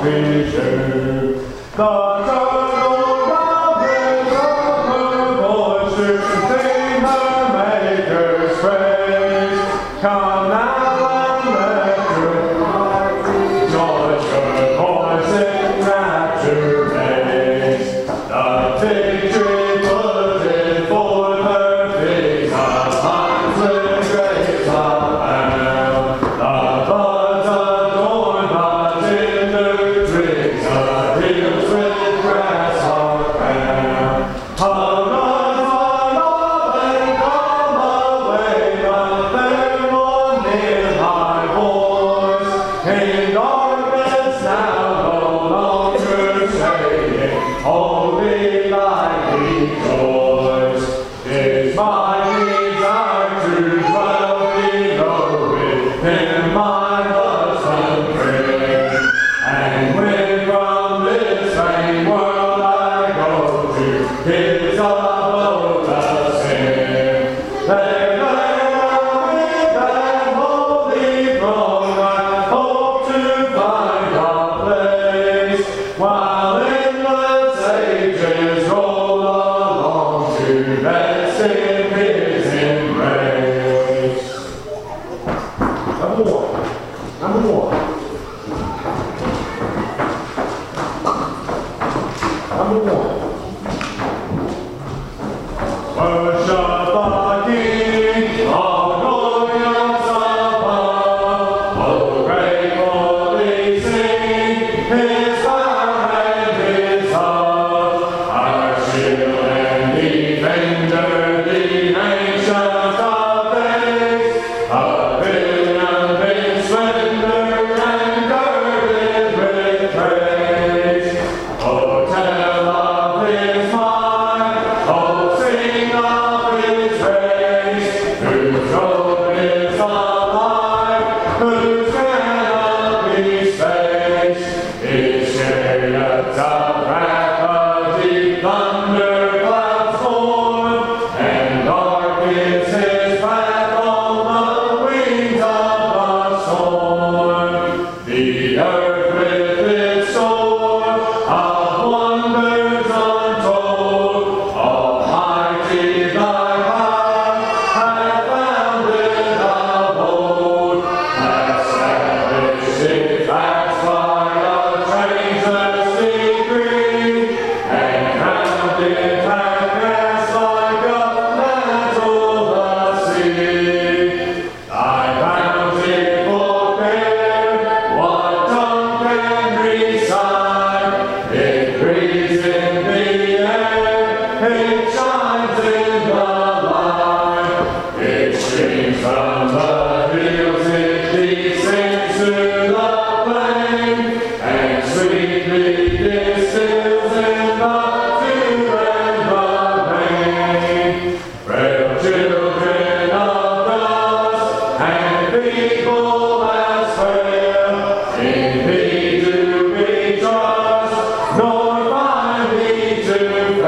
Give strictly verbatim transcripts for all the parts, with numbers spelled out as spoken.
be true. The turtle raises up her voice to sing her Maker's praise. Come now and let her join her voice in rapture praise. The victory put it forth her face of with grace abound. The buds adorn the tender twigs, the hills with grass are crowned. Arise, my love, and come away, but there one in high voice. In darkness now no longer saying, holy light rejoice. It's my desire to dwell below within my husband's friend. And when from this vain world I go to his abode ascend, there with that holy throne I hope to find a place, while endless ages roll along to rest in his embrace. Number one. Number one. Number one. Worship the King of glorious above. Oh, gratefully sing his power and his love. Our shield and defender, the ancient of days. A brilliant in splendor and girded with praise. Oh, tell of his might, oh, sing of his grace, whose robe is alive, whose canopy space, his chariots of wrath, a deep thunder clouds form, and dark is his path on the wings of the storm. The earth with its store of wonders untold, almighty thy power hath founded of old, hath established its acts by a changeless decree, and crowned it hath cast like a mantle the sea. Thy bountiful care, what tongue can recite? It breathes in the air, it shines in the light, it streams from the hills, it descends to the plain, and sweetly distills in the dew and the rain. Frail children of dust and feeble as frail, in thee do we trust, nor find thee to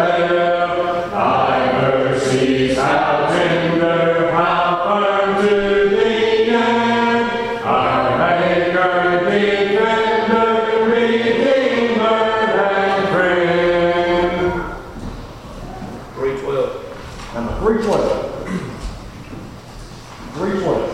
fail. Thy mercies how tender, how firm to the end. Our Maker, defender, redeemer, and friend. three twelve. Number three twelve. three twelve.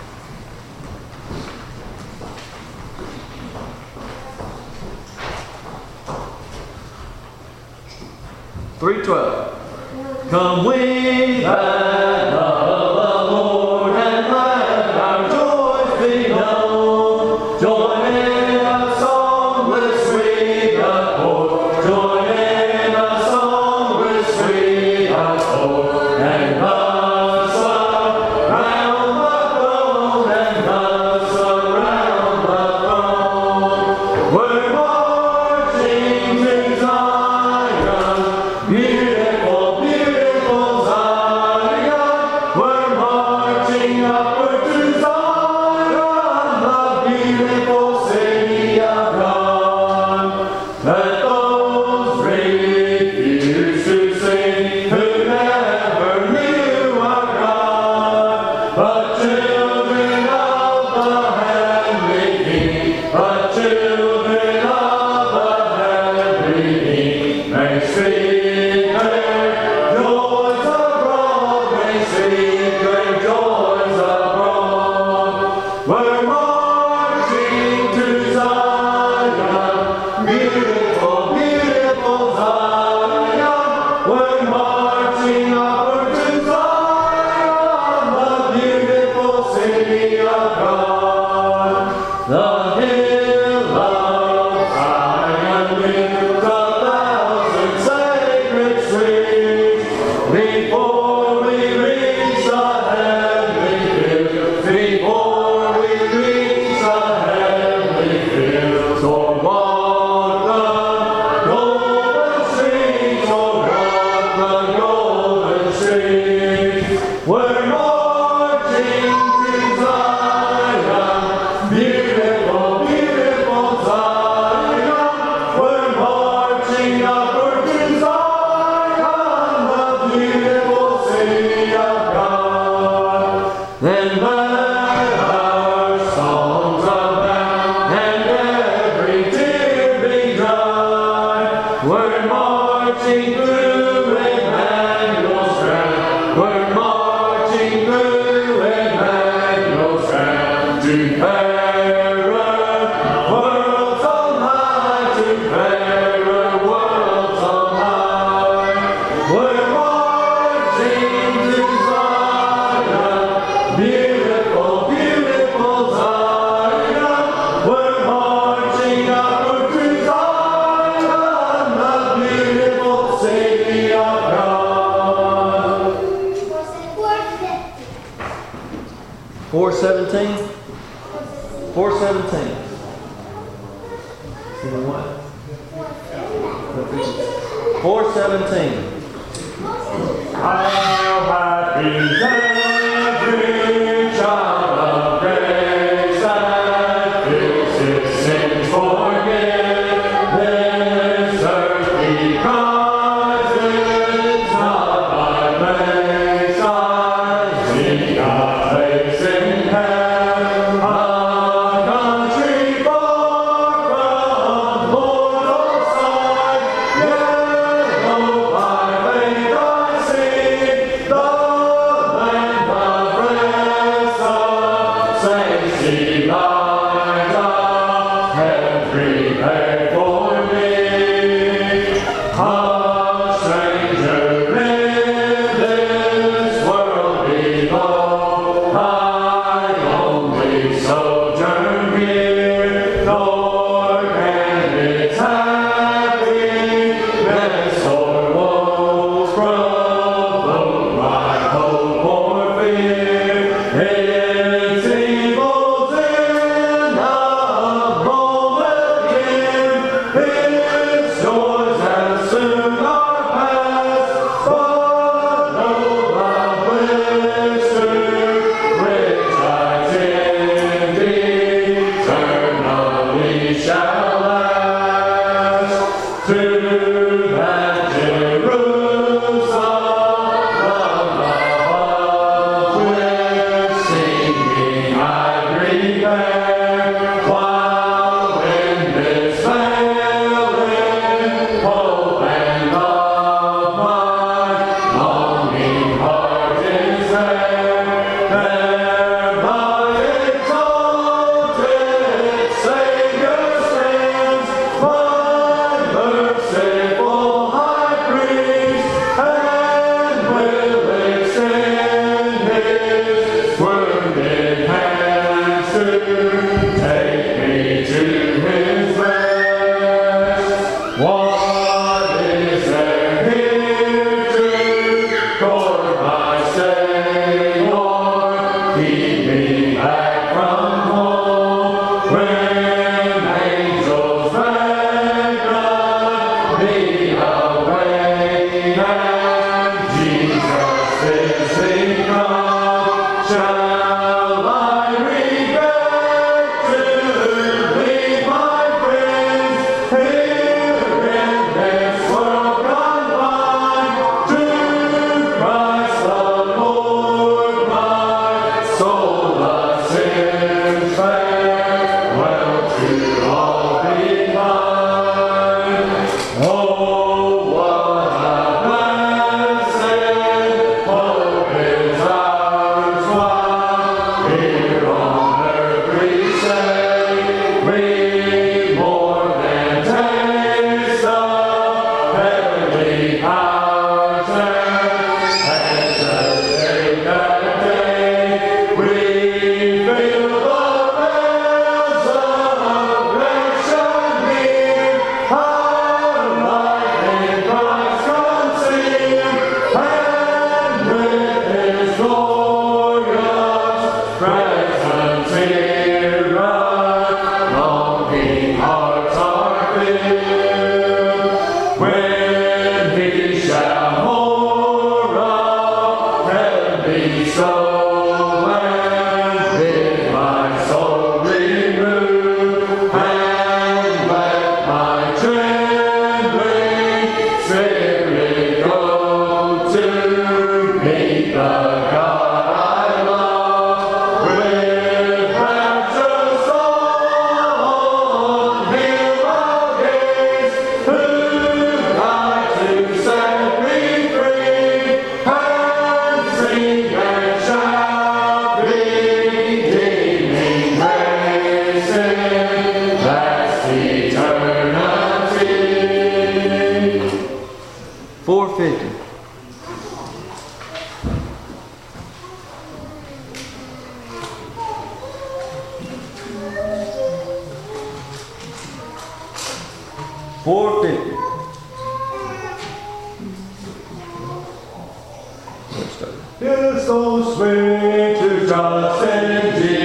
three twelve. Come with that love of the Lord, and let our joys be known. Join in a song with sweet accord. Join in a song with sweet accord. And thus around the throne, and thus around the throne. We're marching to Zion, beautiful, beautiful Zion. seventeen? four seventeen. four seventeen. How happy every child of grace that feels his sins forgiven. This earthly prize is not by grace I see a place in heaven, a country far from mortal sight. Yet, though by faith I see the land of rest, of safety lies ahead prepared for me. A stranger in this world below, I only sojourn here, nor can its happiness or woes provoke my hope or fear. Its evils in a moment here, its joys and soon are past, but no love which I eternally shall last. To that Jerusalem above, with singing I prepare, while in this failing hope and love my longing heart is there. There my exalted Savior stands, my merciful High Priest, and will extend his wounded hands to take me to his rest. What is there here to guard my stay, or keep me back from home? When angels fragrant me away, and Jesus is become, shall I regret to leave my friends here in this world confined? To Christ the Lord my soul ascends, farewell to all behind. Oh, what a blessed hope is ours, while here on earth we say, we more than taste of heavenly powers, and as the day that day we feel the bells of grace near, our life in Christ conceived, and with his glorious presence here, our longing hearts are filled. When he shall pour up heavenly soul, and bid my soul remove, and let my trembling spirit go to meet the God I love. With rapture song he'll I'll gaze, who died to set me free, and sing and shout redeeming grace in vast eternity. four fifty. four fifty. It's so sweet to trust in Jesus.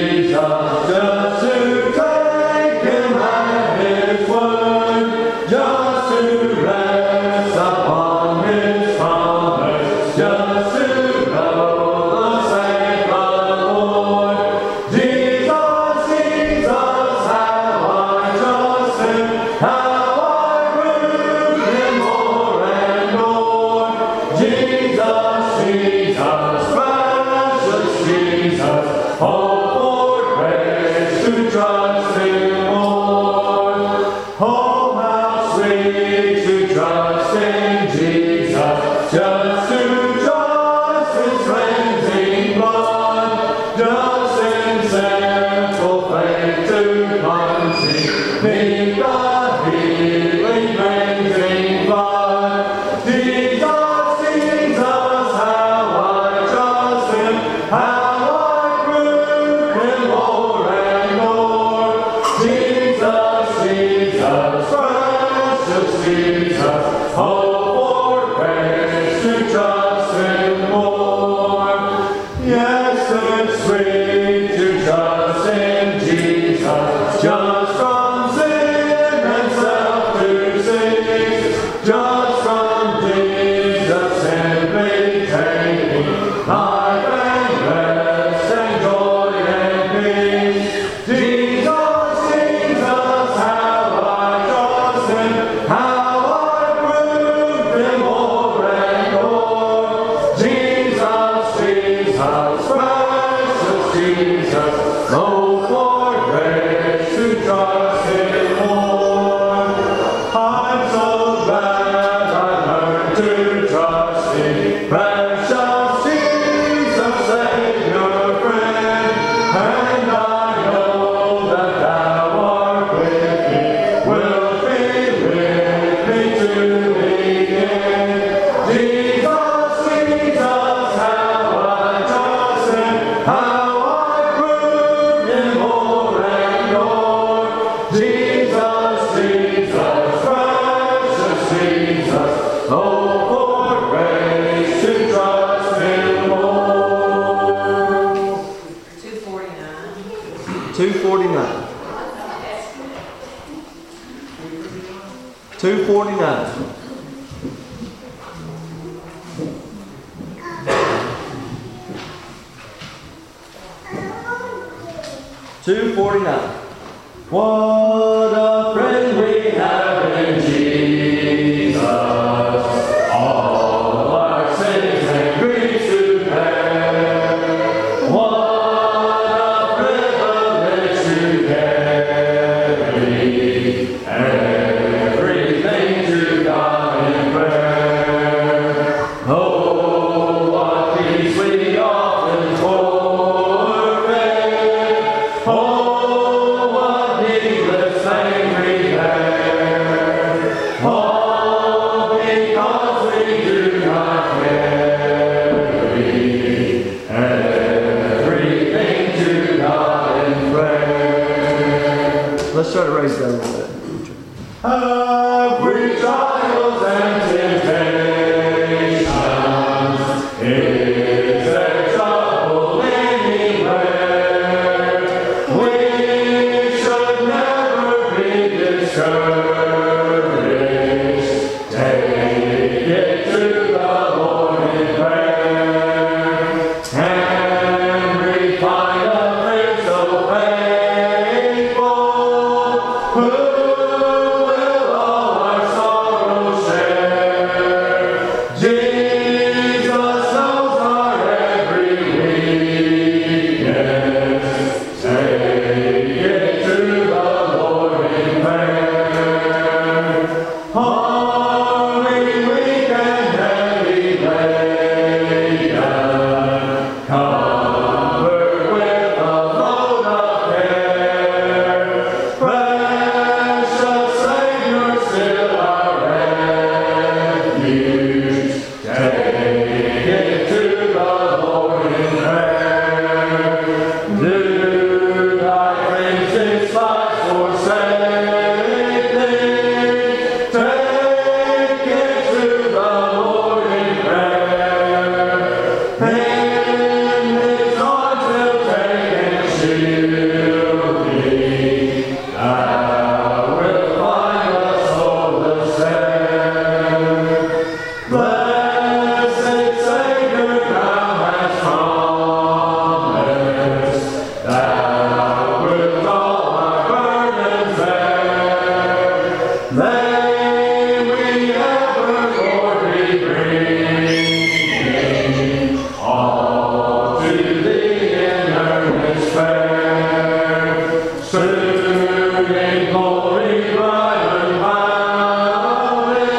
Jesus, hope for grace to trust Him more. Yes, it's sweet to trust in Jesus, just from sin and self to cease, just from Jesus simply taking life and rest and joy and peace. Jesus, Jesus, how I trust Him, how I proved Him more and more. Jesus, Jesus, precious Jesus, oh, for grace to trust Him more. I'm so glad I learned to trust Him, precious Jesus, Savior, friend, and I know that Thou art with me, will be with me to the end. Jesus, Jesus, how I trust Him, how I prove Him more and more. Jesus, Jesus, precious Jesus, oh, for grace to trust Him more. two forty-nine. two forty-nine. two forty-nine. two forty-nine. What a friend we have in Jesus, all our sins and griefs to bear. What a privilege to carry everything to God in prayer. Oh, what peace we often forfeit. Oh, what needless pain we bear. All because we do not carry everything to God in prayer. Let's try to raise that a little bit. Every trials and temptations is their trouble anywhere. We should never be discouraged. Take it to the Lord in prayer, and we find a friend so faithful, who will all our sorrows share. Jesus knows our every weakness. Take it to the Lord in prayer. Only weak and heavy laden, covered with a load of care. Precious Savior, still our refuge. Take it to the Lord in prayer. Do thy friends despise, forsake thee? Take it to the Lord in prayer. In His arms He'll take and shield thee. Thou wilt find a soulless there. Blessed Savior, Thou hast promised Thou wilt all our burdens bear. May we ever, Lord, be bringing all to Thee in earnest prayer. Soon in glory bright and bounding,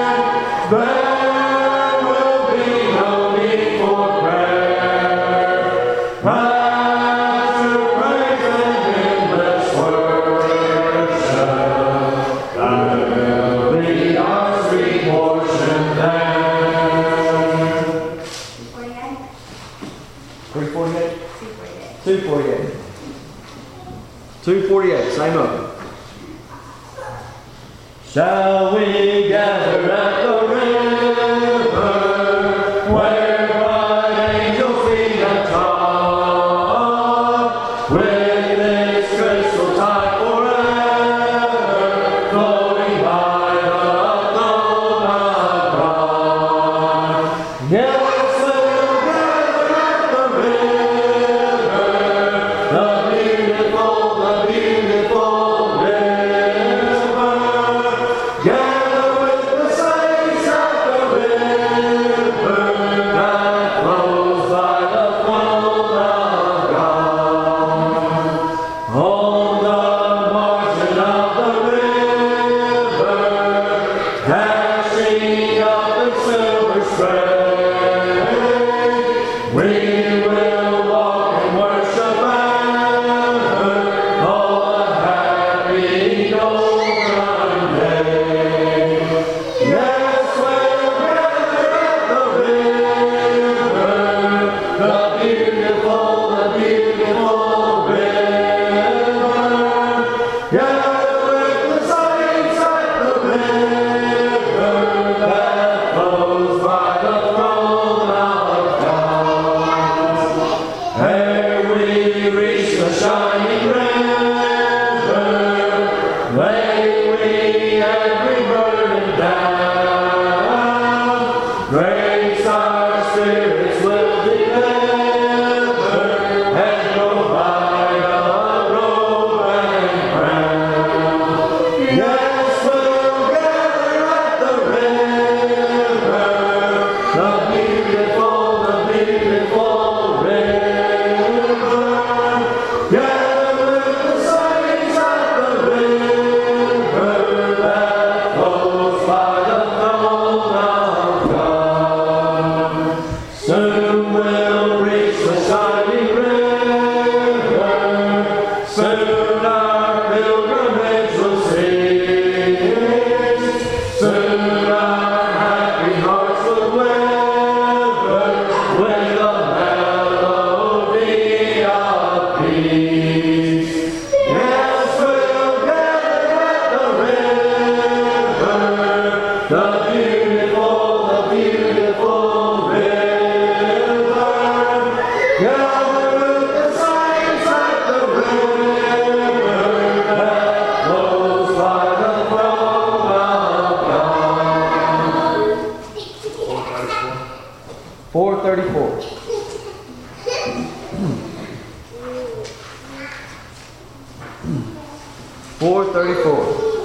there will be no need for prayer. After praise and endless worship, there'll be our sweet portion there. three forty-eight? two forty-eight. two forty-eight, same up. Shall we gather at the river, where bright angels sing and talk, with this crystal tide forever, flowing by the throne of God? Yes, we'll gather at the river, the beautiful, the beautiful river. Gather with the saints at the river that flows by the throne of God. On the margin of the river, dashing up in silver spray, we will walk and worship ever, all a happy golden day. Yes, we'll gather at the river, the beautiful, the beautiful river. Gather with the saints at the river that flows by the throne of God. Ere we reach the shining river, lay we every burden down. Grace our spirits will deliver and provide a robe and crown. Yes, we'll gather at the river, the beautiful, the beautiful river. Gather with the saints at the river that flows by the throne of God. Soon we'll reach the shining river, soon our pilgrimage will cease, soon our happy hearts will quiver with the melody of peace. Yes, we'll gather at the river, the beautiful, the beautiful river. Gather with the saints at the river that flows by the throne of God. four thirty-four. four thirty-four.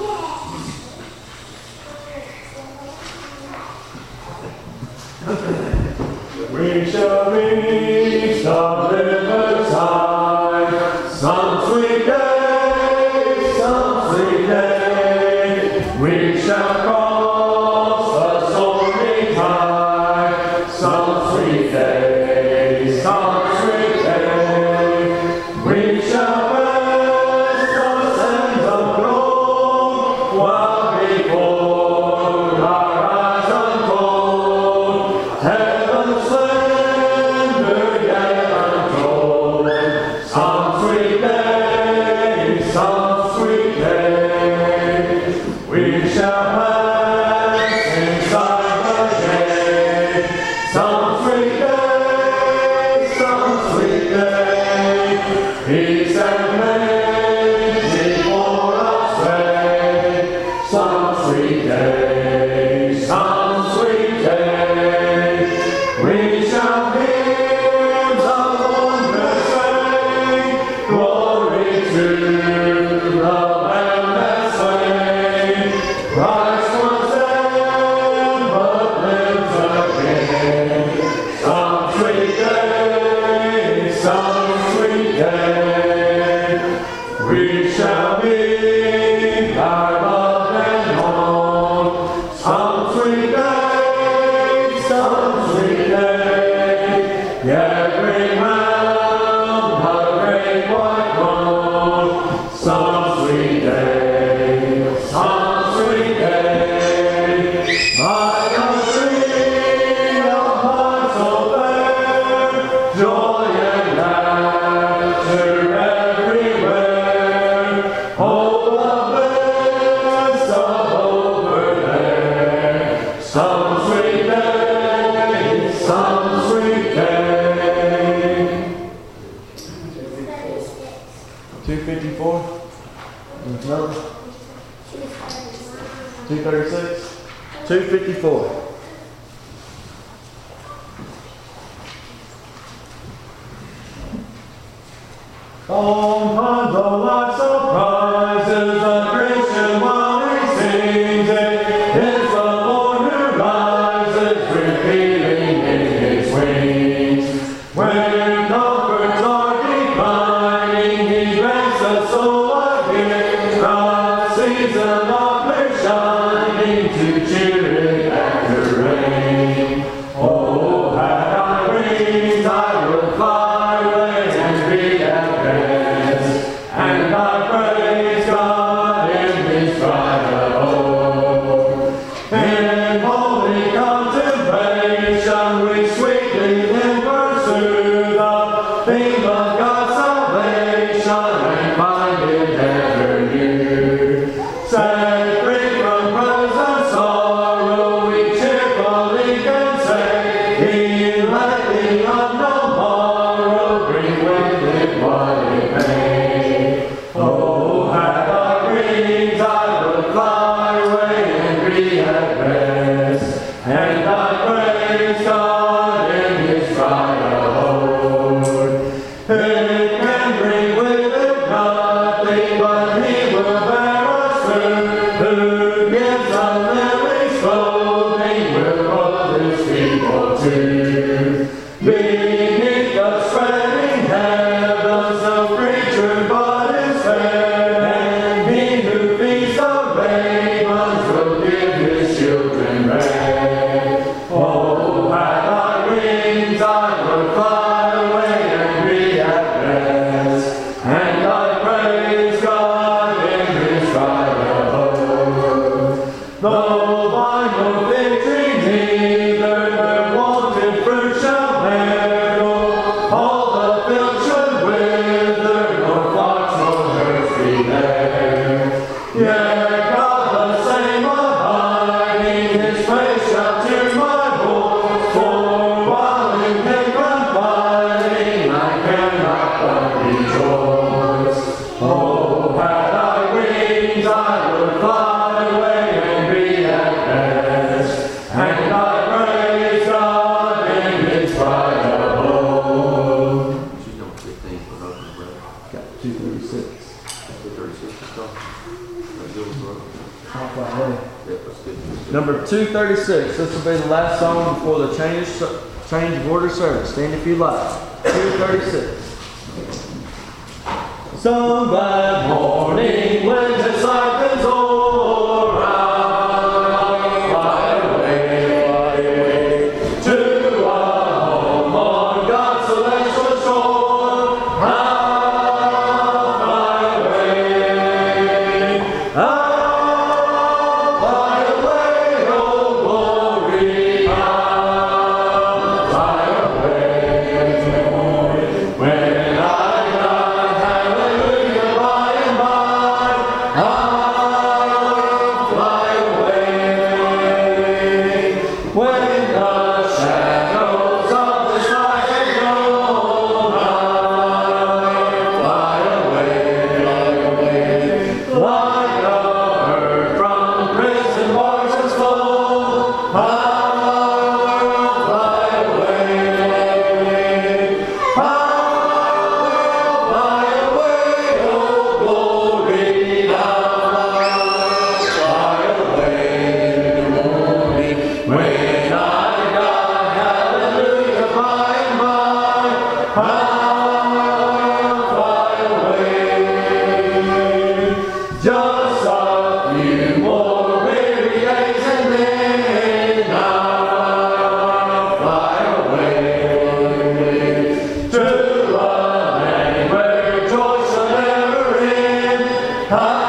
We shall reach the riverside some sweet day, some sweet day. We shall cross the stormy tide some sweet day, some sweet day. We shall rest the sands of gold while before our eyes unfold heaven's splendor yet untold. Some sweet day, some sweet day, we shall pass inside the gate. Some sweet day, some sweet day, peace and plenty for us reign. Some sweet day, some sweet day, we shall hear the wondrous strain. Glory to the Lamb that slain. Christ was dead, but lives again. Some sweet day, some sweet day, we shall be our loved and known. Some sweet day, some sweet day, yet great mound, but a great white throne. Some sweet day, some sweet day. fifty-four. There's another. two thirty-six. two fifty-four. Sometimes a life surprises the Christian while he sings it. It's the Lord who rises, revealing in his wings. When comforts are declining, he grants the soul again. The season of her shining to cheer it after rain. Oh, had I wings, I would fly away and be at rest. And I praise God in His triumph. In holy contemplation, we sweetly then pursue the theme of God's salvation and find it ever new. Set free from present sorrow, we cheerfully can say, He let the unknown morrow bring with it what it may. Oh, had I wings, I would fly away and be at rest. And I praise God in His triumph. It can bring with it nothing, but He will bear us through. Who gives a living clothing will clothe His people too. Beneath the spreading heavens, no creature but is fair, and He who feeds the ravens will give His children bread. Oh, had I wings, I would fly away and be at rest, and I praise God in His triumph. Though by no victory neither their wanted fruit shall bear, nor all the field should wither, nor flocks nor herds be there. Yet God the same abiding, His face shall cheer my voice, for while in Him confiding, I cannot but rejoice. Oh, had I wings, I would fly away and be at rest, and I praise God in His triumph. She's on fifteen for Husband Brother. Got two thirty-six. Two thirty-six or so. That's good, bro. Talk about that. Yeah, that's good. That's good. Number two thirty-six. This will be the last song before the change, change of order service. Stand if you like. two thirty-six. Some glad morning when the cycle's o'er, I'll fly away, fly away to a home on God's celestial shore. I'll fly away, I'll fly away, oh glory, I'll fly away. When I die, hallelujah, by and by, I'll fly away. When the shadows of the sky have gone, I'll fly away, fly away. Like a bird from prison bars has flown, I'll fly away, fly away. I'll fly away, oh glory, I'll fly away in the morning. When I die, hallelujah, by and by, I'll fly away. Just a few more weary days and then I'll fly away to a land where joy shall never end.